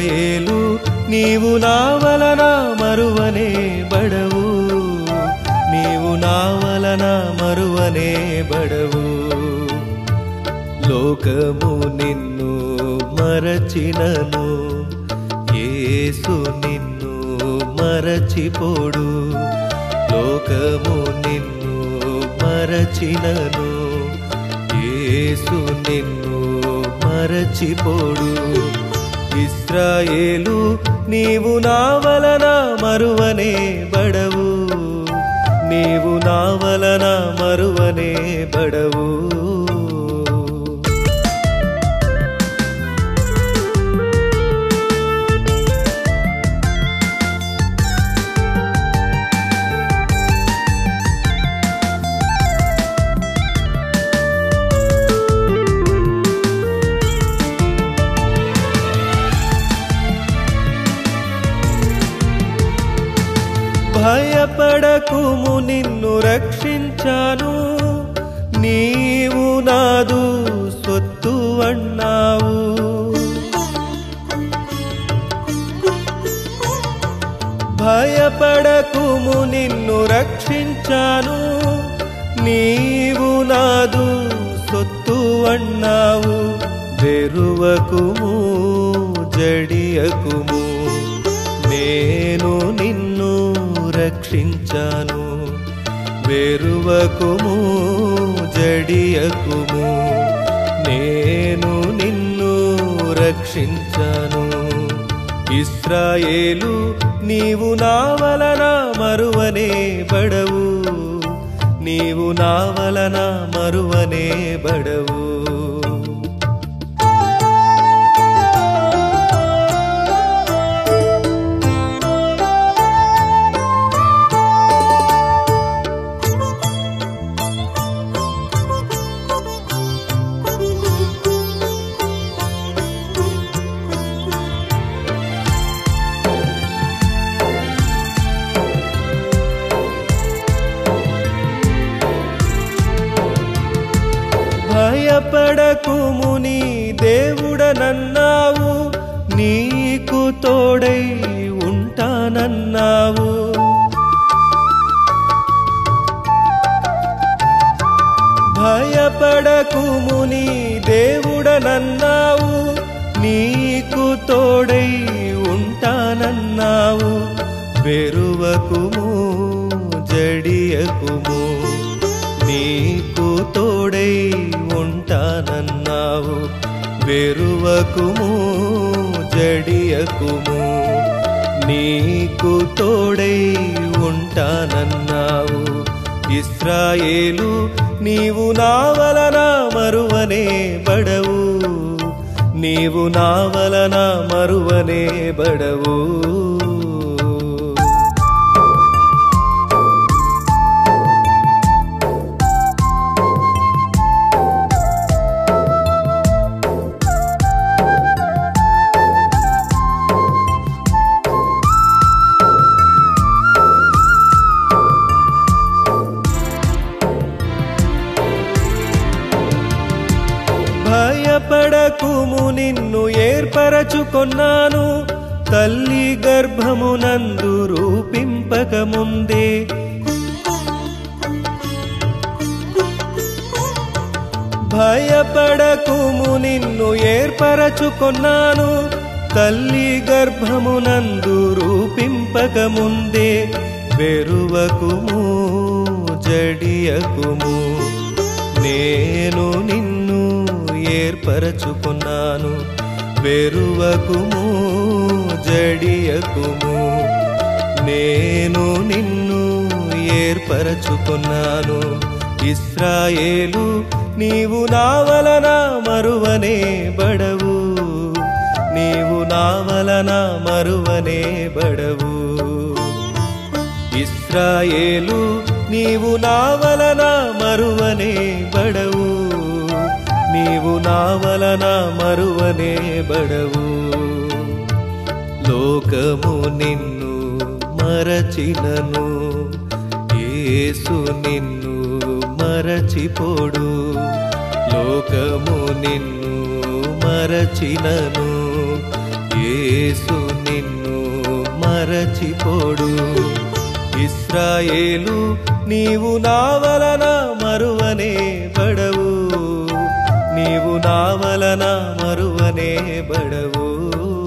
ఇశ్రాయేలు నీవు నా వలన మరువనే బడవు, నీవు నా వలన మరువనే బడవు. లోకము నిన్ను మరచినను, యేసు నిన్ను మరచిపోడు. లోకము నిన్ను మరచినను, యేసు నిన్ను మరచిపోడు. ఇశ్రాయేలు నీవు నా వలన మరువనే బడవు, నీవు నా వలన మరువనే బడవు. భయపడకుము నిన్ను రక్షించాను, నీవు నాదు సొత్తు అన్నావు. భయపడకుము నిన్ను రక్షించాను, నీవు నాదు సొత్తు అన్నావు. వెరువకుము జడియకుము, నేను నిన్ను రక్షించాను. వెరువకుము జడియకుము, నేను నిన్ను రక్షించాను. ఇశ్రాయేలు నీవు నా వలన మరువనే బడవు, నీవు నా వలన మరువనే బడవు. భయపడకుము నీ దేవుడనన్నావు, నీకు తోడై ఉంటానన్నావు. భయపడకుము నీ దేవుడనన్నావు, నీకు తోడై ఉంటానన్నావు. వెరువకుము జడియకుము, నీకు తోడై ఉంటానన్నావు. వెరువకుము జడియకుము, నీకు తోడై ఉంటానన్నావు. ఇశ్రాయేలు నీవు నా వలన మరువనే బడవు, నీవు నా వలన మరువనే బడవు. భయపడకుము నిన్ను ఏర్పరచుకొన్నాను, తల్లి గర్భమునందు రూపింపక ముందే. భయపడకుము నిన్ను ఏర్పరచుకొన్నాను, తల్లి గర్భమునందు రూపింపక ముందే. వెరువకుము జడియకుము, నేను నిన్ను ఏర్పరచుకున్నాను. వెరువకుము జడియకుము, నేను నిన్ను ఏర్పరచుకున్నాను. ఇశ్రాయేలు నీవు నా వలన మరువనే బడవు, నీవు నా వలన మరువనే బడవు. ఇశ్రాయేలు నీవు నా వలన మరువనే బడవు, నీవు నా వలన మరువనే బడవు. లోకము నిన్ను మరచినను, యేసు నిన్ను మరచిపోడు. లోకము నిన్ను మరచినను, యేసు నిన్ను మరచిపోడు. ఇశ్రాయేలు నీవు నా వలన మరువనే బడవు, నీవు నా వలన మరువనే బడవు.